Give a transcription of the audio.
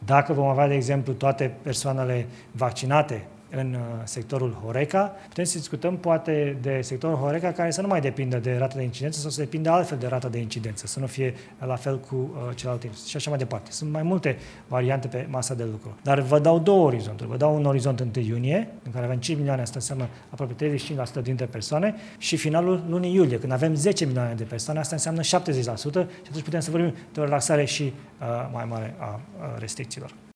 Dacă vom avea, de exemplu, toate persoanele vaccinate în sectorul Horeca, putem să discutăm poate de sectorul Horeca care să nu mai depindă de rata de incidență sau să depindă altfel de rata de incidență, să nu fie la fel cu celelalte și așa mai departe. Sunt mai multe variante pe masa de lucru. Dar vă dau două orizonturi. Vă dau un orizont 1 iunie, în care avem 5 milioane, asta înseamnă aproape 35% dintre persoane, și finalul lunii iulie, când avem 10 milioane de persoane, asta înseamnă 70% și atunci putem să vorbim de o relaxare și mai mare a restricțiilor.